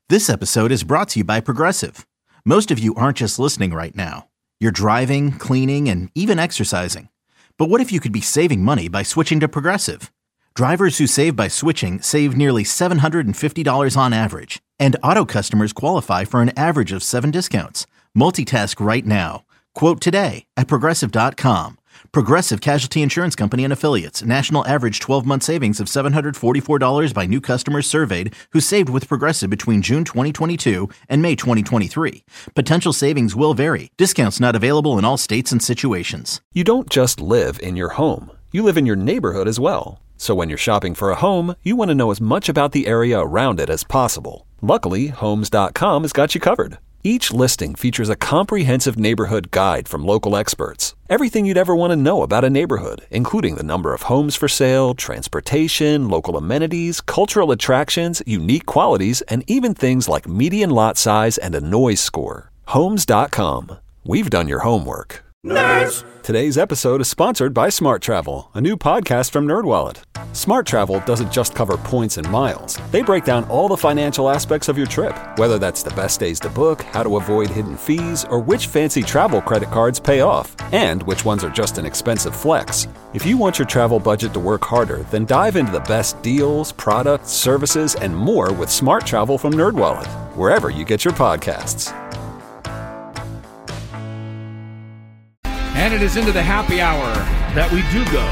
This episode is brought to you by Progressive. Most of you aren't just listening right now. You're driving, cleaning, and even exercising. But what if you could be saving money by switching to Progressive? Drivers who save by switching save nearly $750 on average. And auto customers qualify for an average of 7 discounts. Multitask right now. Quote today at Progressive.com. Progressive Casualty Insurance Company and Affiliates. National average 12-month savings of $744 by new customers surveyed who saved with Progressive between June 2022 and May 2023. Potential savings will vary. Discounts not available in all states and situations. You don't just live in your home. You live in your neighborhood as well. So when you're shopping for a home, you want to know as much about the area around it as possible. Luckily, Homes.com has got you covered. Each listing features a comprehensive neighborhood guide from local experts. Everything you'd ever want to know about a neighborhood, including the number of homes for sale, transportation, local amenities, cultural attractions, unique qualities, and even things like median lot size and a noise score. Homes.com. We've done your homework. Nerds! Today's episode is sponsored by Smart Travel, a new podcast from NerdWallet. Smart Travel doesn't just cover points and miles. They break down all the financial aspects of your trip, whether that's the best days to book, how to avoid hidden fees, or which fancy travel credit cards pay off, and which ones are just an expensive flex. If you want your travel budget to work harder, then dive into the best deals, products, services, and more with Smart Travel from NerdWallet, wherever you get your podcasts. And it is into the happy hour that we do go.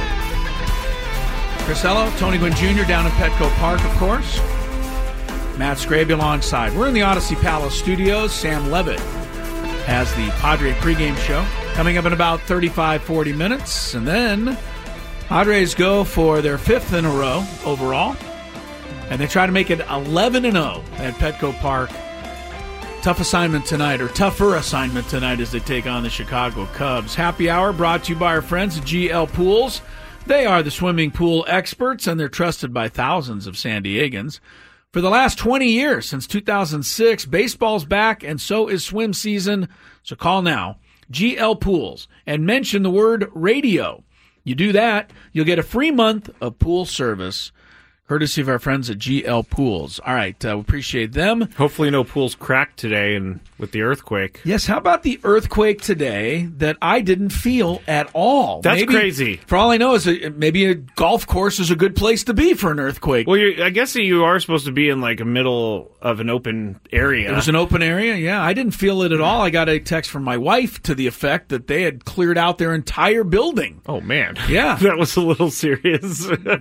Chris Ello, Tony Gwynn Jr. down in Petco Park, of course. Matt Scraby alongside. We're in the Odyssey Palace studios. Sam Levitt has the Padre pregame show coming up in about 35, 40 minutes. And then Padres go for their 5th in a row overall. And they try to make it 11-0 at Petco Park. Tough assignment tonight, or tougher assignment tonight as they take on the Chicago Cubs. Happy hour brought to you by our friends at GL Pools. They are the swimming pool experts, and they're trusted by thousands of San Diegans. For the last 20 years, since 2006, baseball's back, and so is swim season. So call now, GL Pools, and mention the word radio. You do that, you'll get a free month of pool service, courtesy of our friends at GL Pools. All right, we appreciate them. Hopefully no pools cracked today and with the earthquake. Yes, how about the earthquake today that I didn't feel at all? That's crazy. For all I know, maybe a golf course is a good place to be for an earthquake. Well, I guess you are supposed to be in like a middle of an open area. It was an open area, yeah. I didn't feel it at all. I got a text from my wife to the effect that they had cleared out their entire building. Oh, man. Yeah. That was a little serious. Well,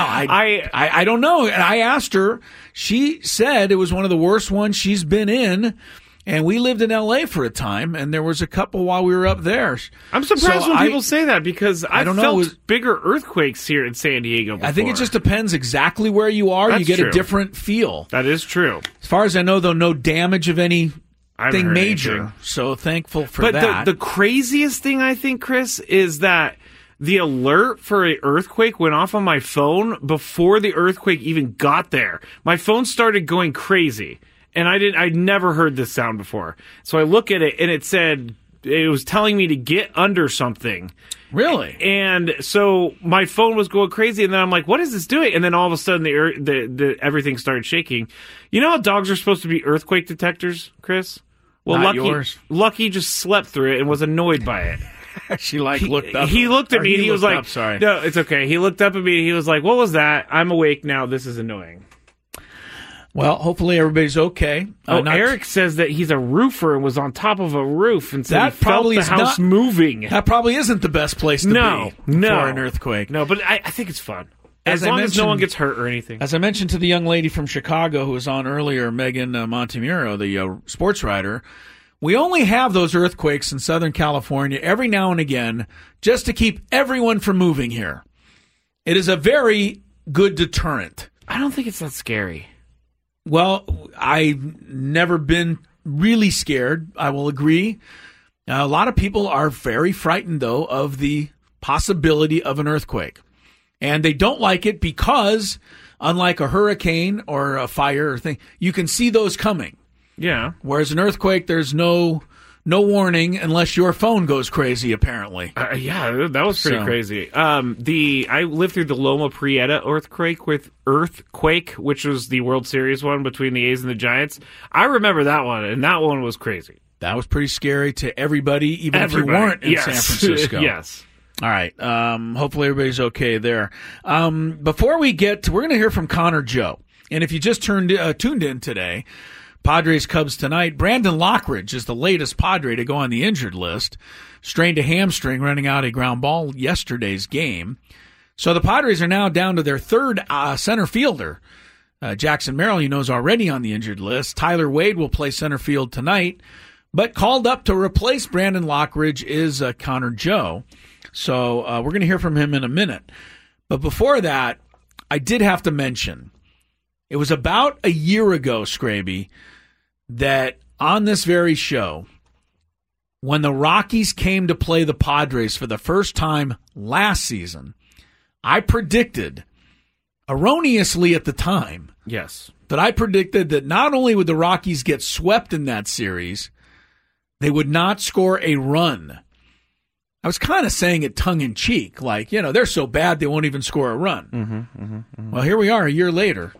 I don't know. And I asked her. She said it was one of the worst ones she's been in. And we lived in L.A. for a time, and there was a couple while we were up there. I'm surprised when people say that, because I felt bigger earthquakes here in San Diego before. I think it just depends exactly where you are. That's you get true. A different feel. That is true. As far as I know, though, no damage of anything major. Anything. So thankful for that. But the craziest thing, I think, Chris, is that the alert for an earthquake went off on my phone before the earthquake even got there. My phone started going crazy. And I'd never heard this sound before. So I look at it, and it was telling me to get under something. Really? And so my phone was going crazy, and then I'm like, what is this doing? And then all of a sudden, the everything started shaking. You know how dogs are supposed to be earthquake detectors, Chris? Well, Lucky just slept through it and was annoyed by it. She looked up. He looked at me, and he was like, up, sorry. No, it's okay. He looked up at me, and he was like, what was that? I'm awake now. This is annoying. Well, hopefully everybody's okay. Eric says that he's a roofer and was on top of a roof, and so that he felt the house moving. That probably isn't the best place to be for an earthquake. No, but I think it's fun. As long as no one gets hurt or anything. As I mentioned to the young lady from Chicago who was on earlier, Megan Montemuro, the sports writer, we only have those earthquakes in Southern California every now and again just to keep everyone from moving here. It is a very good deterrent. I don't think it's that scary. Well, I've never been really scared, I will agree. A lot of people are very frightened, though, of the possibility of an earthquake. And they don't like it because, unlike a hurricane or a fire or thing, you can see those coming. Yeah. Whereas an earthquake, there's no no warning unless your phone goes crazy, apparently. Yeah, that was pretty crazy. I lived through the Loma Prieta earthquake, which was the World Series one between the A's and the Giants. I remember that one, and that one was crazy. That was pretty scary to everybody, even if you weren't in San Francisco. Yes. All right. Hopefully everybody's okay there. Before we get to, we're going to hear from Connor Joe. And if you just tuned in today, Padres-Cubs tonight, Brandon Lockridge is the latest Padre to go on the injured list. Strained a hamstring running out a ground ball yesterday's game. So the Padres are now down to their third center fielder. Jackson Merrill, you know, is already on the injured list. Tyler Wade will play center field tonight. But called up to replace Brandon Lockridge is Connor Joe. So we're going to hear from him in a minute. But before that, I did have to mention, it was about a year ago, Scraby, that on this very show, when the Rockies came to play the Padres for the first time last season, I predicted, erroneously at the time, yes, that I predicted that not only would the Rockies get swept in that series, they would not score a run. I was kind of saying it tongue-in-cheek, like, you know, they're so bad they won't even score a run. Well, here we are a year later.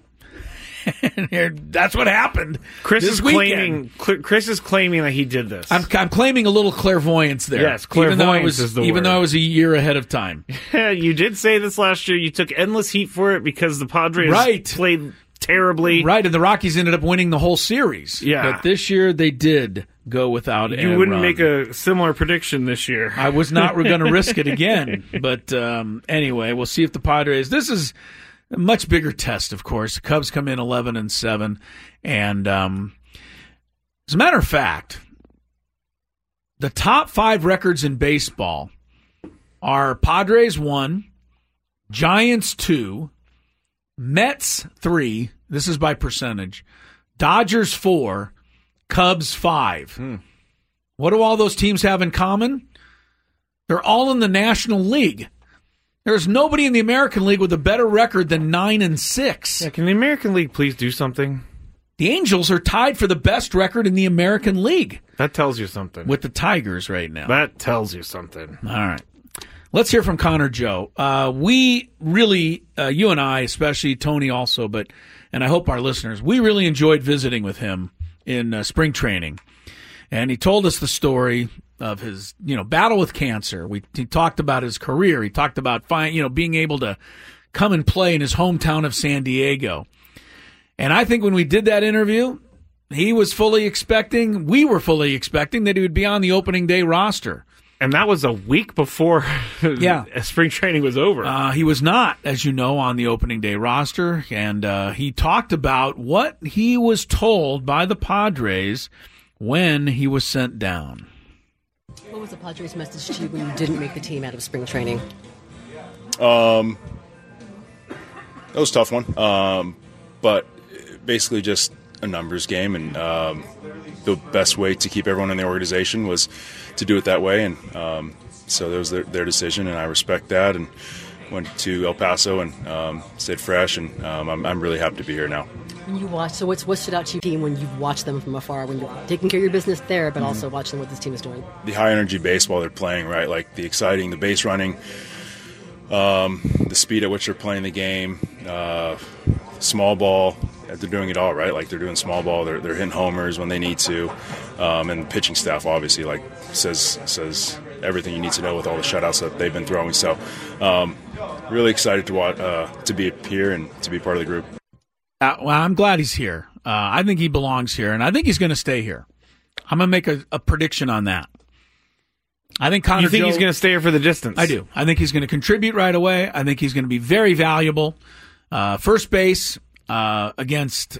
That's what happened. Chris is claiming that he did this. I'm claiming a little clairvoyance there. Yes, clairvoyance is the word. Even though I was a year ahead of time. You did say this last year. You took endless heat for it because the Padres played terribly. Right, and the Rockies ended up winning the whole series. Yeah. But this year they did go without a run. You wouldn't make a similar prediction this year. I was not going to risk it again. But anyway, we'll see if the Padres... This is a much bigger test, of course. The Cubs come in 11-7. And as a matter of fact, the top 5 records in baseball are Padres 1, Giants 2, Mets 3, this is by percentage, Dodgers 4, Cubs 5. What do all those teams have in common? They're all in the National League. There's nobody in the American League with a better record than 9-6. Yeah, can the American League please do something? The Angels are tied for the best record in the American League. That tells you something. With the Tigers right now. That tells you something. All right. Let's hear from Connor Joe. We really, you and I, especially Tony also, and I hope our listeners, we really enjoyed visiting with him in spring training. And he told us the story of his, battle with cancer. He talked about his career. He talked about being able to come and play in his hometown of San Diego. And I think when we did that interview, we were fully expecting that he would be on the opening day roster. And that was a week before spring training was over. He was not, as you know, on the opening day roster. And he talked about what he was told by the Padres when he was sent down. What was the Padres' message to you when you didn't make the team out of spring training? That was a tough one. But basically just a numbers game. And the best way to keep everyone in the organization was to do it that way. And so that was their decision, and I respect that. And went to El Paso and stayed fresh. And I'm really happy to be here now. When you watch, so what stood out to you team when you've watched them from afar, when you're taking care of your business there, but also watching what this team is doing? The high energy baseball they're playing, right? Like the exciting, the base running, the speed at which they're playing the game, small ball. They're doing it all, right? Like they're doing small ball. They're hitting homers when they need to, and the pitching staff obviously says everything you need to know with all the shutouts that they've been throwing. So, really excited to be here and to be part of the group. Well, I'm glad he's here. I think he belongs here, and I think he's going to stay here. I'm going to make a prediction on that. I think Connor You think Joe, he's going to stay here for the distance? I do. I think he's going to contribute right away. I think he's going to be very valuable. First base against,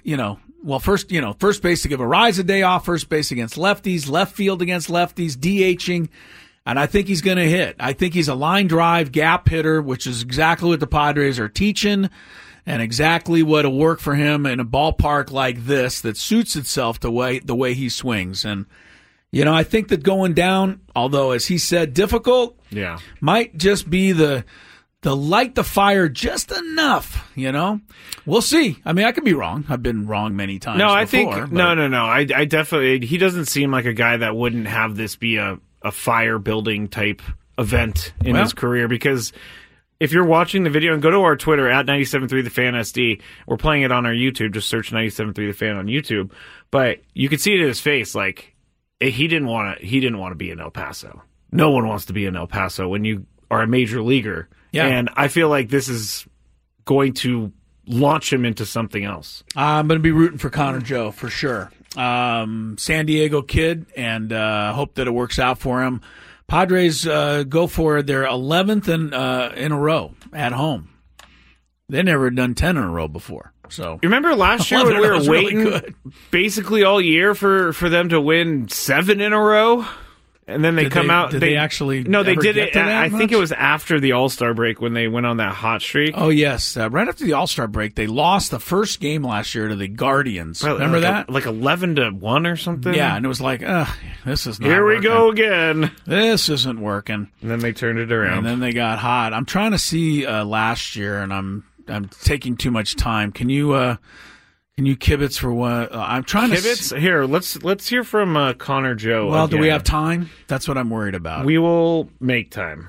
first base to give Arise a day off, first base against lefties, left field against lefties, DHing, and I think he's going to hit. I think he's a line drive gap hitter, which is exactly what the Padres are teaching and exactly what will work for him in a ballpark like this that suits itself the way he swings. And, I think that going down, although, as he said, difficult, yeah, might just be the to light the fire just enough, you know? We'll see. I mean, I could be wrong. I've been wrong many times No, I before, think, but- no. I definitely, he doesn't seem like a guy that wouldn't have this be a fire building type event in his career, because if you're watching the video, and go to our Twitter at 97.3 The Fan SD, we're playing it on our YouTube. Just search 97.3 The Fan on YouTube. But you could see it in his face, like he didn't want to be in El Paso. No one wants to be in El Paso when you are a major leaguer. Yeah. And I feel like this is going to launch him into something else. I'm going to be rooting for Connor Joe for sure. San Diego kid, and hope that it works out for him. Padres go for their 11th in a row at home. They never done 10 in a row before. So You remember last year when we were really waiting good. basically all year for them to win 7 in a row? And then they Did come they- out. did they actually No, they ever did get it. to that I think much? it was after the All-Star break when they went on that hot streak. Oh, yes. Right after the All-Star break, they lost the first game last year to the Guardians. Remember that? Like 11-1 or something? Yeah, and it was like, this is not Here we working. go again. This isn't working. And then they turned it around. And then they got hot. I'm trying to see last year, and I'm taking too much time. Can you kibitz for what? I'm trying Kibitz? Here, let's hear from Connor Joe. Well, do we again. have time? That's what I'm worried about. We will make time.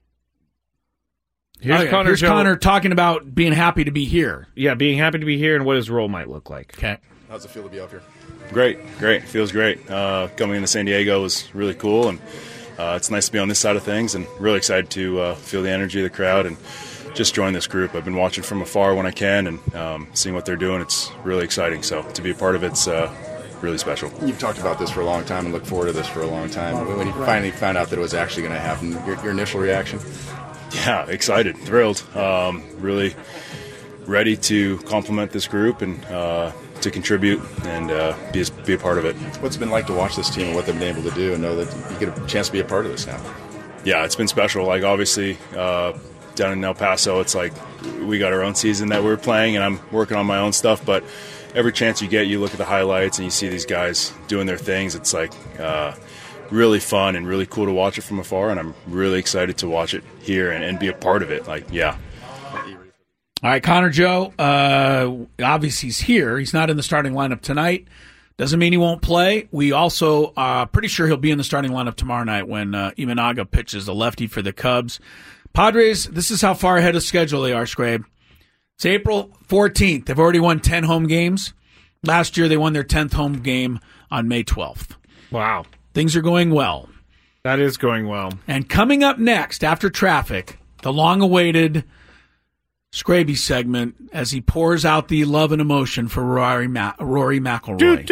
Here's Connor Here's Joe. Connor talking about being happy to be here. Yeah, being happy to be here and what his role might look like. Okay. How's it feel to be up here? Great. Feels great. Coming into San Diego was really cool, and it's nice to be on this side of things, and really excited to feel the energy of the crowd and just join this group. I've been watching from afar when I can, and seeing what they're doing. It's really exciting. So to be a part of it's really special. You've talked about this for a long time and looked forward to this for a long time. When you finally found out that it was actually going to happen, your initial reaction? Yeah, excited, thrilled, really ready to complement this group and to contribute and be a part of it. What's it been like to watch this team and what they've been able to do and know that you get a chance to be a part of this now? Yeah, it's been special. Like, obviously, down in El Paso, it's like we got our own season that we're playing, and I'm working on my own stuff. But every chance you get, you look at the highlights and you see these guys doing their things. It's like really fun and really cool to watch it from afar, and I'm really excited to watch it here and be a part of it. Like, yeah. All right, Connor Joe, obviously he's here. He's not in the starting lineup tonight. Doesn't mean he won't play. We also are pretty sure he'll be in the starting lineup tomorrow night when Imanaga pitches the lefty for the Cubs. Padres, this is how far ahead of schedule they are, Scrabe. It's April 14th. They've already won 10 home games. Last year they won their 10th home game on May 12th. Wow. Things are going well. That is going well. And coming up next, after traffic, the long-awaited Scraby segment as he pours out the love and emotion for Rory McIlroy.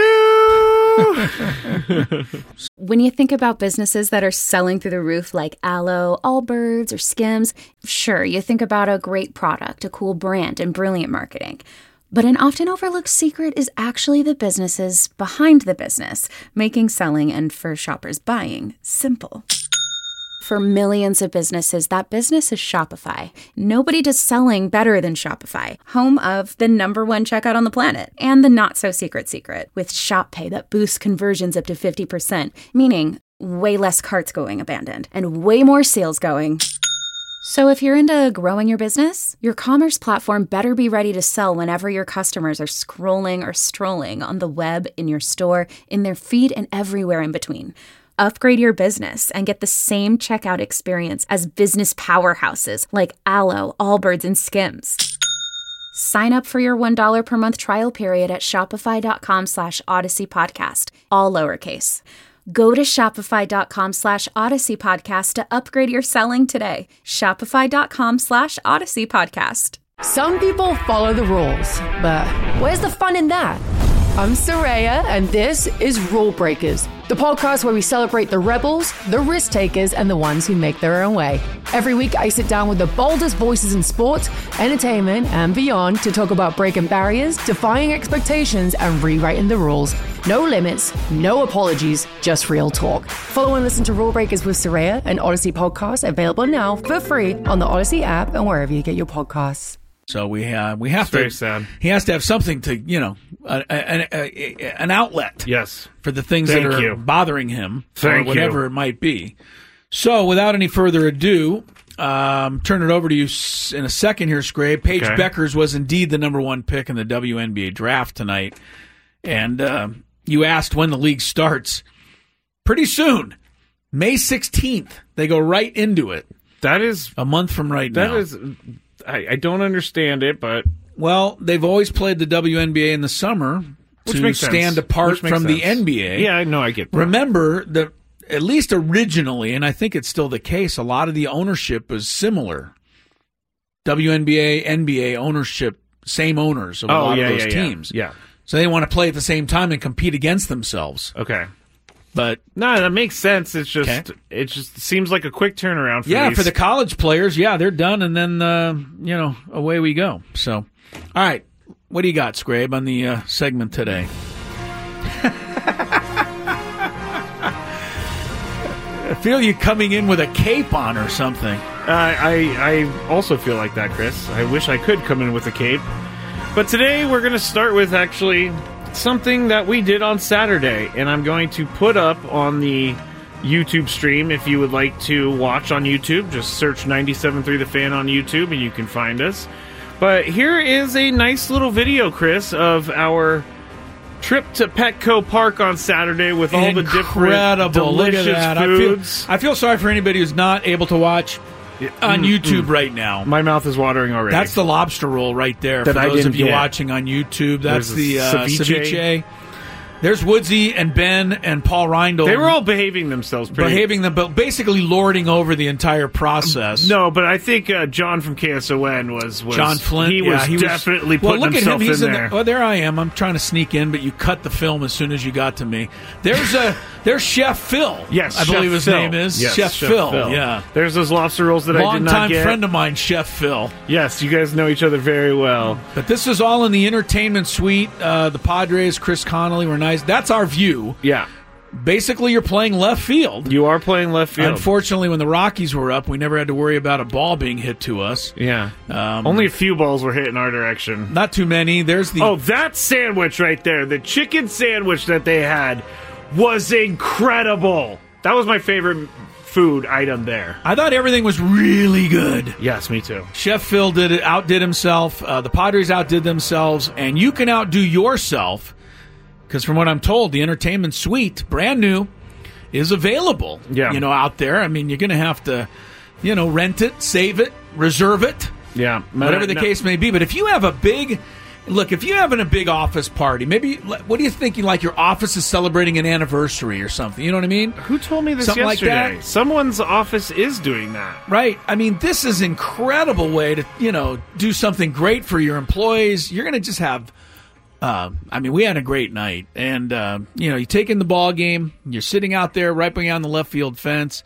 When you think about businesses that are selling through the roof like Aloe, Allbirds, or Skims, sure, you think about a great product, a cool brand, and brilliant marketing. But an often overlooked secret is actually the businesses behind the business, making selling and for shoppers buying simple. For millions of businesses, that business is Shopify. Nobody does selling better than Shopify, home of the #1 checkout on the planet and the not-so-secret secret with Shop Pay that boosts conversions up to 50%, meaning way less carts going abandoned and way more sales going. So if you're into growing your business, your commerce platform better be ready to sell whenever your customers are scrolling or strolling on the web, in your store, in their feed, and everywhere in between. Upgrade your business and get the same checkout experience as business powerhouses like Aloe, Allbirds, and Skims. Sign up for your $1 per month trial period at shopify.com/Odyssey Podcast, all lowercase. Go to shopify.com/Odyssey Podcast to upgrade your selling today. Shopify.com/Odyssey Podcast. Some people follow the rules, but where's the fun in that? I'm Soraya, and this is Rule Breakers, the podcast where we celebrate the rebels, the risk takers, and the ones who make their own way. Every week, I sit down with the boldest voices in sports, entertainment, and beyond to talk about breaking barriers, defying expectations, and rewriting the rules. No limits, no apologies, just real talk. Follow and listen to Rule Breakers with Soraya, an Odyssey podcast available now for free on the Odyssey app and wherever you get your podcasts. So we have It's to. very sad. He has to have something to, an outlet. Yes. For the things Thank that are you. bothering him, Thank or whatever you. it might be. So, without any further ado, Turn it over to you in a second here, Scrape. Paige Okay. Beckers was indeed the number 1 pick in the WNBA draft tonight. And you asked when the league starts. Pretty soon. May 16th. They go right into it. That is a month from right now. That is, I don't understand it, but... Well, they've always played the WNBA in the summer Which to makes sense. stand apart Which makes from the sense. NBA. Yeah, no, I get that. Remember, at least originally, and I think it's still the case, a lot of the ownership was similar. WNBA, NBA ownership, same owners of a lot of those teams. Yeah. So they want to play at the same time and compete against themselves. Okay. But no, that makes sense. It's just it just seems like a quick turnaround for yeah, these. for the college players, they're done, and then away we go. So, all right, what do you got, Scrabe, on the segment today? I feel you coming in with a cape on or something. I also feel like that, Chris. I wish I could come in with a cape. But today we're going to start with actually something that we did on Saturday, and I'm going to put up on the YouTube stream. If you would like to watch on YouTube, just search 97.3 The Fan on YouTube and you can find us. But here is a nice little video, Chris, of our trip to Petco Park on Saturday with all the different delicious Look at that. foods. I feel sorry for anybody who's not able to watch on YouTube right now. My mouth is watering already. That's the lobster roll right there. That for I those didn't of you get. watching on YouTube, that's There's the a ceviche. ceviche. There's Woodsy and Ben and Paul Reindl. They were all behaving themselves but basically lording over the entire process. No, but I think John from KSON was John Flint. He was definitely putting look himself at him. He's in there. Well, there I am. I'm trying to sneak in, but you cut the film as soon as you got to me. There's Chef Phil. Yes, I believe his name is Chef Phil. Yeah, there's those lobster rolls that I did not long-time get. friend of mine, Chef Phil. Yes, you guys know each other very well. But this is all in the entertainment suite. The Padres, Chris Connolly were nice. That's our view. Yeah. Basically, you're playing left field. You are playing left field. Unfortunately, when the Rockies were up, we never had to worry about a ball being hit to us. Yeah. Only a few balls were hit in our direction. Not too many. There's the... Oh, that sandwich right there. The chicken sandwich that they had was incredible. That was my favorite food item there. I thought everything was really good. Yes, me too. Chef Phil outdid himself. The Padres outdid themselves. And you can outdo yourself. Because from what I'm told, the entertainment suite, brand new, is available. Yeah. Out there. I mean, you're going to have to, rent it, save it, reserve it. Yeah. Whatever the case may be. But if you have if you're having a big office party, maybe, what do you think? Like your office is celebrating an anniversary or something. You know what I mean? Who told me this Something yesterday? like that? Someone's office is doing that. Right. I mean, this is an incredible way to, do something great for your employees. You're going to just have... we had a great night, and you take in the ball game. You're sitting out there right beyond the left field fence.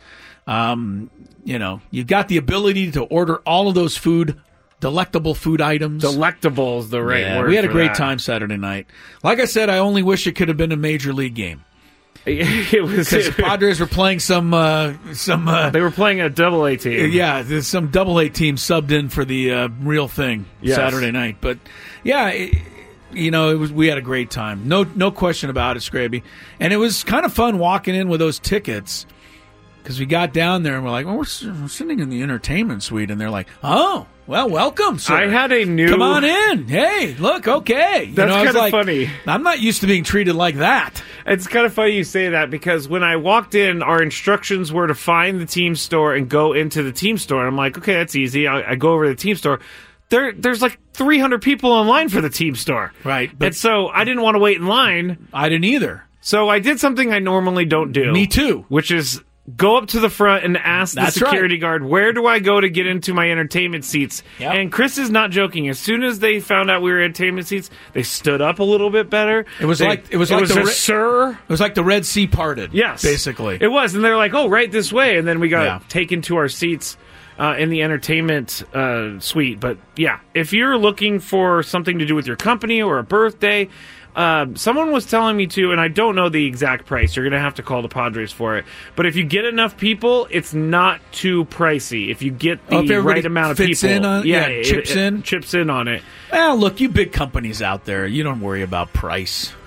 You've got the ability to order all of those delectable food items. Delectable is the right word. We had a for great that. time Saturday night. Like I said, I only wish it could have been a major league game. It was Because the Padres were playing some. They were playing a double-A team. Yeah, there's some double-A team subbed in for the real thing Saturday night. But yeah. We had a great time. No question about it, Scraby. And it was kind of fun walking in with those tickets because we got down there and we're like, we're sitting in the entertainment suite. And they're like, oh, well, welcome, sir. I had a new... Come on in. Hey, look, okay. That's kind of funny. I'm not used to being treated like that. It's kind of funny you say that because when I walked in, our instructions were to find the team store and go into the team store. And I'm like, okay, that's easy. I go over to the team store. There's like 300 people in line for the team store. Right. And so I didn't want to wait in line. I didn't either. So I did something I normally don't do. Me too. Which is go up to the front and ask the security guard, where do I go to get into my entertainment seats? Yep. And Chris is not joking. As soon as they found out we were entertainment seats, they stood up a little bit better. It was like sir. It was like the Red Sea parted. Yes. Basically. It was. And they're like, oh, right this way. And then we got taken to our seats in the entertainment suite. But yeah, if you're looking for something to do with your company or a birthday, someone was telling me to, and I don't know the exact price. You're going to have to call the Padres for it. But if you get enough people, it's not too pricey. If you get the right amount of people, chips in. Chips in on it. Well, look, you big companies out there, you don't worry about price.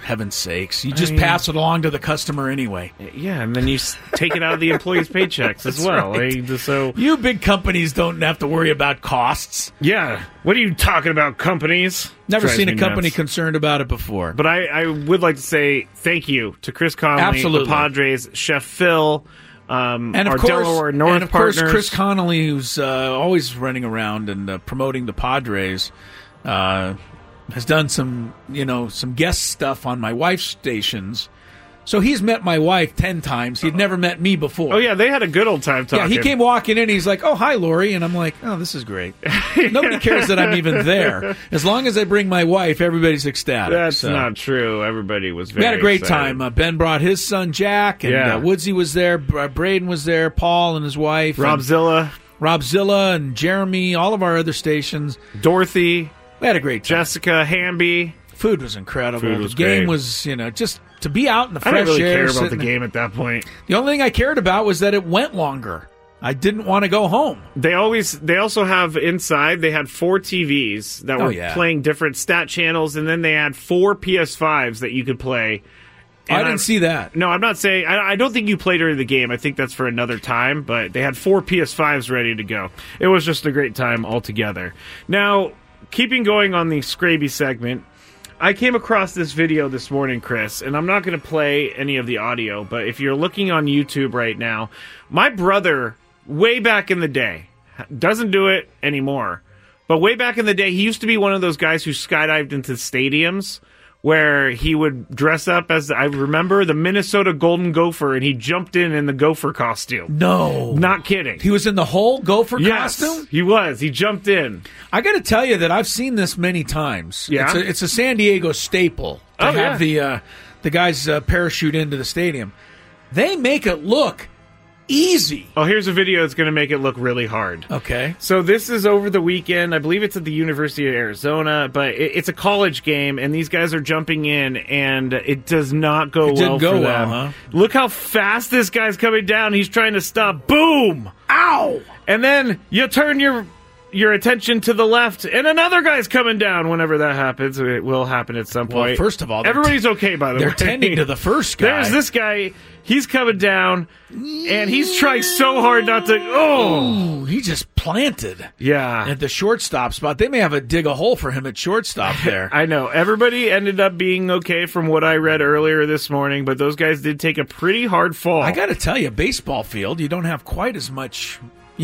heaven's sakes. You just pass it along to the customer anyway. Yeah, and then you take it out of the employees' paychecks as well. Right. So you big companies don't have to worry about costs. Yeah. What are you talking about, companies? Never seen a company concerned about it before. But I would like to say thank you to Chris Connolly, Absolutely. the Padres, Chef Phil, and of our course, Delaware North and of course, partners. Chris Connolly, who's always running around and promoting the Padres, has done some guest stuff on my wife's stations. So he's met my wife 10 times. He'd never met me before. Oh, yeah, they had a good old time talking. Yeah, he came walking in, he's like, oh, hi, Lori. And I'm like, oh, this is great. Nobody cares that I'm even there. As long as I bring my wife, everybody's ecstatic. That's not true. Everybody was very We had a great excited. time. Ben brought his son, Jack, and Woodsy was there. Braden was there. Paul and his wife. Rob Zilla, and Jeremy, all of our other stations. Dorothy. We had a great time. Jessica, Hamby. Food was incredible. Food was the game great. was, just to be out in the fresh I didn't really air. care about the game at that point. The only thing I cared about was that it went longer. I didn't want to go home. They also have inside, they had 4 TVs that were playing different stat channels, and then they had 4 PS5s that you could play. I didn't see that. No, I'm not saying... I don't think you played during the game. I think that's for another time, but they had 4 PS5s ready to go. It was just a great time altogether. Now, keeping going on the Scraby segment, I came across this video this morning, Chris, and I'm not going to play any of the audio, but if you're looking on YouTube right now, my brother, way back in the day, doesn't do it anymore, but way back in the day, he used to be one of those guys who skydived into stadiums where he would dress up as, I remember, the Minnesota Golden Gopher, and he jumped in the Gopher costume. No. Not kidding. He was in the whole Gopher Yes, costume? he was. He jumped in. I got to tell you that I've seen this many times. Yeah? It's a San Diego staple to have the guys parachute into the stadium. They make it look easy. Oh, here's a video that's going to make it look really hard. Okay. So this is over the weekend. I believe it's at the University of Arizona, but it's a college game, and these guys are jumping in, and it does not go well for them. Huh? Look how fast this guy's coming down. He's trying to stop. Boom! Ow! And then you turn your attention to the left, and another guy's coming down. Whenever that happens, it will happen at some point. Well, first of all, everybody's okay, by the way. They're tending to the first guy. There's this guy. He's coming down, and he's trying so hard not to... Oh! He just planted. Yeah. At the shortstop spot. They may have to dig a hole for him at shortstop there. I know. Everybody ended up being okay from what I read earlier this morning, but those guys did take a pretty hard fall. I got to tell you, baseball field, you don't have quite as much,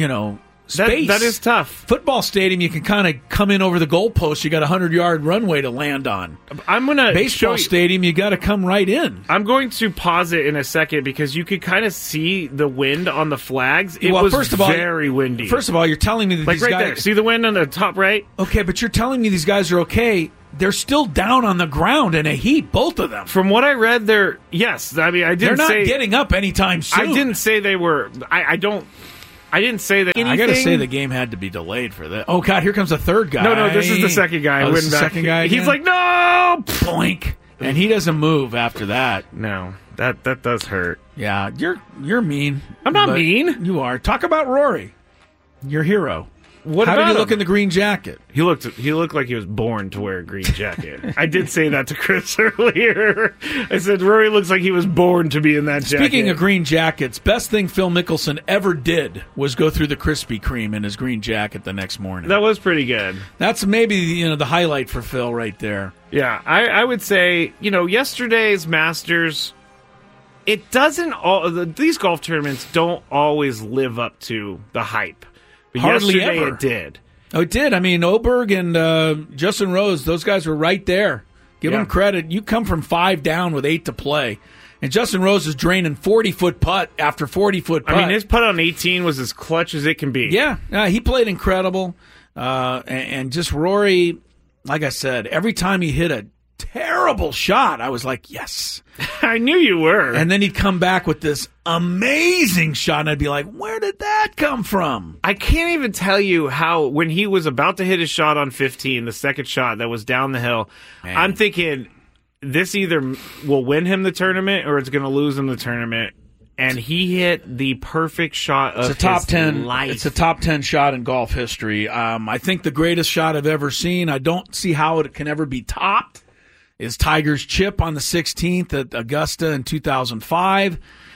space. That is tough. Football stadium, you can kind of come in over the goalpost. You got a 100-yard runway to land on. I'm gonna baseball stadium. You got to come right in. I'm going to pause it in a second because you could kind of see the wind on the flags. It was very windy. First of all, you're telling me that like these right guys there. See the wind on the top right? Okay, but you're telling me these guys are okay. They're still down on the ground in a heap, both of them. From what I read, yes. I mean, I didn't say... They're say... not getting up anytime soon. I didn't say they were... I didn't say that anything. I got to say the game had to be delayed for that. Oh, God, here comes a third guy. No, this is the second guy. Oh, this is the second guy again? He's like, no! Boink. And he doesn't move after that. No, that does hurt. Yeah, you're mean. I'm not mean. You are. Talk about Rory, your hero. How did he him? look in the green jacket? He looked like he was born to wear a green jacket. I did say that to Chris earlier. I said Rory looks like he was born to be in that jacket. Speaking of green jackets, best thing Phil Mickelson ever did was go through the Krispy Kreme in his green jacket the next morning. That was pretty good. That's maybe the highlight for Phil right there. Yeah, I would say yesterday's Masters. It doesn't these golf tournaments don't always live up to the hype. But Hardly yesterday ever. It did. Oh, it did. I mean, Oberg and Justin Rose, those guys were right there. Give them credit. You come from 5 down with 8 to play. And Justin Rose is draining 40-foot putt after 40-foot putt. I mean, his putt on 18 was as clutch as it can be. Yeah, he played incredible. And just Rory, like I said, every time he hit a terrible shot, I was like, yes. I knew you were. And then he'd come back with this amazing shot, and I'd be like, where did that come from? I can't even tell you how, when he was about to hit his shot on 15, the second shot that was down the hill, man. I'm thinking this either will win him the tournament or it's going to lose him the tournament. And he hit the perfect shot of his top 10 life. It's a top 10 shot in golf history. I think the greatest shot I've ever seen. I don't see how it can ever be topped. is Tiger's chip on the 16th at Augusta in 2005.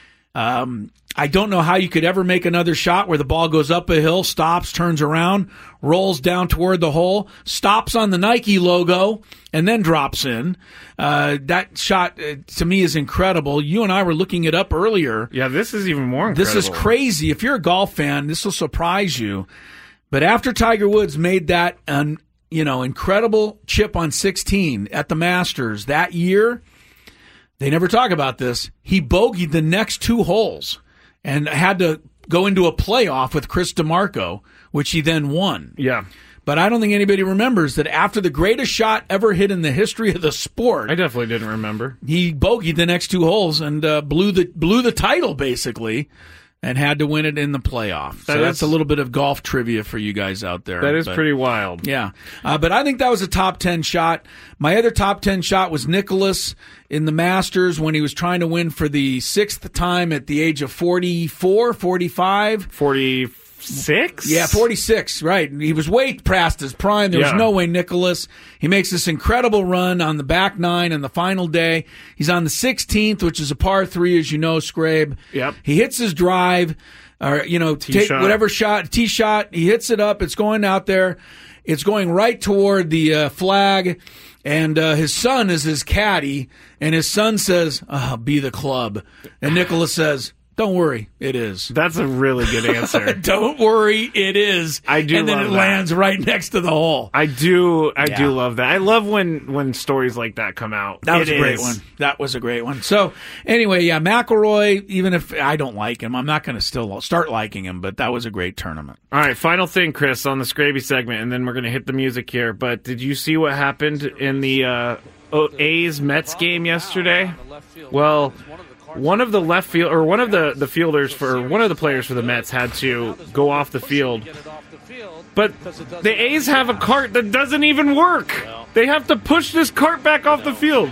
I don't know how you could ever make another shot where the ball goes up a hill, stops, turns around, rolls down toward the hole, stops on the Nike logo, and then drops in. That shot, to me, is incredible. You and I were looking it up earlier. Yeah, this is even more incredible. This is crazy. If you're a golf fan, this will surprise you. But after Tiger Woods made that incredible chip on 16 at the Masters that year, they never talk about this. He bogeyed the next 2 holes and had to go into a playoff with Chris DeMarco, which he then won. Yeah. But I don't think anybody remembers that after the greatest shot ever hit in the history of the sport, I definitely didn't remember. He bogeyed the next 2 holes and blew the title, basically, and had to win it in the playoff. So that's a little bit of golf trivia for you guys out there. That is pretty wild. Yeah. But I think that was a top 10 shot. My other top 10 shot was Nicklaus in the Masters when he was trying to win for the 6th time at the age of 44, 45. 46? Yeah, 46, right. He was way past his prime. There was no way Nicklaus. He makes this incredible run on the back 9 on the final day. He's on the 16th, which is a par 3, as you know, Scrabe. Yep. He hits his drive, or, take whatever shot, tee shot. He hits it up. It's going out there. It's going right toward the flag. And his son is his caddy. And his son says, be the club. And Nicklaus says, don't worry, it is. That's a really good answer. Don't worry, it is. I do and then love it that. lands right next to the hole. I do love that. I love when stories like that come out. That was a great one. That was a great one. So, anyway, yeah, McIlroy, even if I don't like him, I'm not going to still start liking him, but that was a great tournament. All right, final thing, Chris, on the Scraby segment, and then we're going to hit the music here. But did you see what happened in the A's-Mets game yesterday? Well, one of the left field, or one of the fielders for one of the players for the Mets had to go off the field. But the A's have a cart that doesn't even work. They have to push this cart back off the field.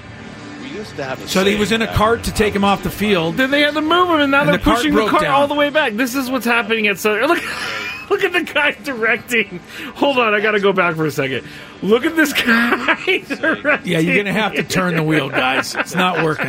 So he was in a cart to take him off the field. Then they had to move him, and now they're pushing the cart down all the way back. This is what's happening at Southern. Look at the guy directing. Hold on, I got to go back for a second. Look at this guy directing. Yeah, you're going to have to turn the wheel, guys. It's not working.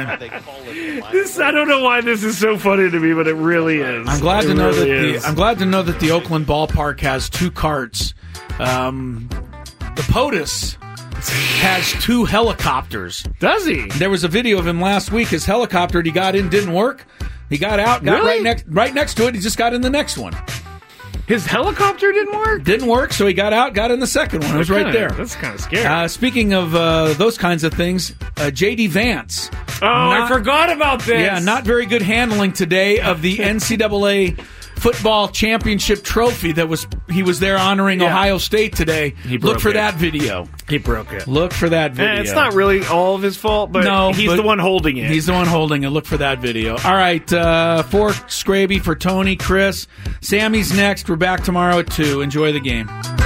I don't know why this is so funny to me, but it really is. I'm glad to know that the Oakland ballpark has 2 carts. The POTUS has 2 helicopters. Does he? There was a video of him last week. His helicopter, he got in, didn't work. He got out, got right next to it. He just got in the next one. His helicopter didn't work? Didn't work, so he got out, got in the second one. It was right there. That's kind of scary. Speaking of those kinds of things, J.D. Vance. I forgot about this. Yeah, not very good handling today of the NCAA football championship trophy he was there honoring Ohio State today. Look for that video. He broke it. Look for that video. It's not really all of his fault, but he's the one holding it. He's the one holding it. Look for that video. All right, for Scraby, for Tony, Chris, Sammy's next. We're back tomorrow at 2. Enjoy the game.